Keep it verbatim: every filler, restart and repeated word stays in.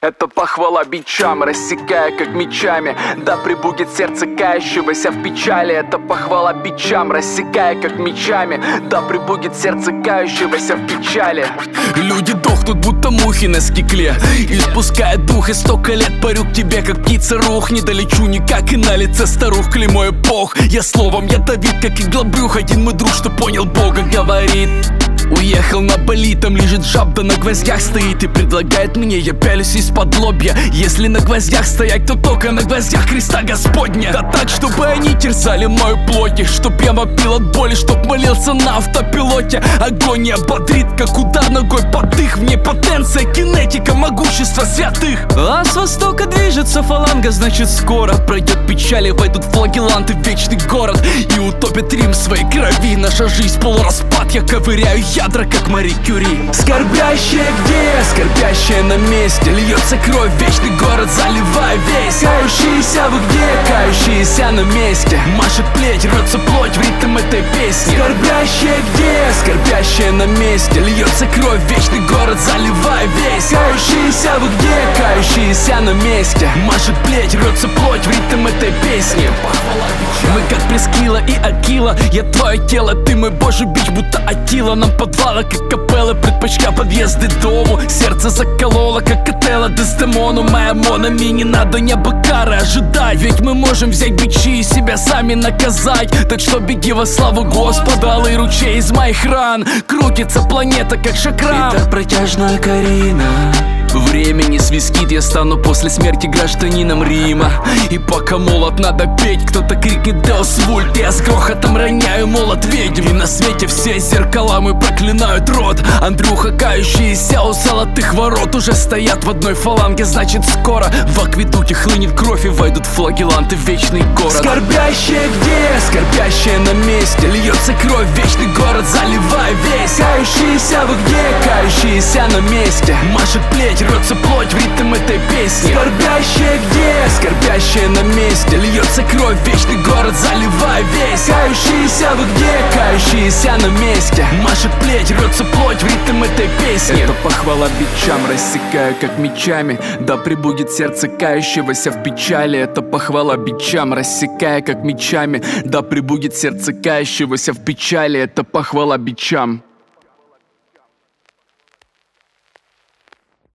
Это похвала бичам, рассекая как мечами. Да пребудет сердце кающегося в печали. Это похвала бичам, рассекая как мечами. Да пребудет сердце кающегося в печали. Люди дохнут, будто мухи на стекле. Испуская дух, и столько лет парю к тебе, как птица рух. Не долечу никак, и на лице старух клеймо эпох. Я словом ядовит, как иглобрюх. Один мой друг, что понял Бога, говорит: уехал на Бали, там лежит жаб, да на гвоздях стоит и предлагает мне. Я пялюсь из-под лобья. Если на гвоздях стоять, то только на гвоздях креста Господня. Да так, чтобы они терзали мою плоть, чтоб я вопил от боли, чтоб молился на автопилоте. Агония бодрит, как удар ногой под дых. Вне потенция, кинетика, могущество святых. А с востока движется фаланга, значит скоро пройдет печаль, и войдут флагеланты в вечный город и утопят Рим в своей крови. Наша жизнь полураспад, я ковыряю ядра, как Мари Кюри. Скорбящая где? Скорбящая на месте. Льется кровь, вечный город заливая весь. Кающиеся вы где? Кающиеся на месте. Машет плеть, рвется плоть в ритм этой песни. Скорбящая где? Скорбящая на месте. Льется кровь, вечный город заливая весь. Кающиеся вы где? Кающиеся на месте. Машет плеть, рвется плоть в ритм этой песни. Мы как Прескила и Акила. Я твое тело, ты мой божий бич, будто Атила. Нам подвала, как капелла, предпочла подъезды дому. Сердце закололо, как Отелло Дездемону. Моя Монами, не надо неба кары ожидать, ведь мы можем взять бичи и себя сами наказать. Так что беги во славу Господа, алый ручей из моих ран. Крутится планета, как шакрам. И так протяжна Карина. Времени свискит, я стану после смерти гражданином Рима. И пока молот надо петь, кто-то крикнет Деус Вульт. Я с грохотом роняю молот ведьм. И на свете все зеркала мы проклинают род. Андрюха, кающиеся у золотых ворот, уже стоят в одной фаланге, значит скоро в акведуке хлынет кровь, и войдут флагеланты в вечный город. Скорбящая где? Скорбящая на месте. Льется кровь, вечный город заливая весь. Кающиеся вы где? Кающиеся на месте. Машет плеть, рвется плоть в ритм этой песни. Скорбящая где? Скорбящая на месте. Льется кровь, вечный город заливая весь. Кающиеся вы где? Кающиеся на месте. Машет плеть, рвется плоть в ритм этой песни. Это похвала бичам, рассекая как мечами. Да пребудет сердце кающегося в печали. Это похвала бичам, рассекая как мечами. Да пребудет сердце кающегося в печали. Это похвала бичам.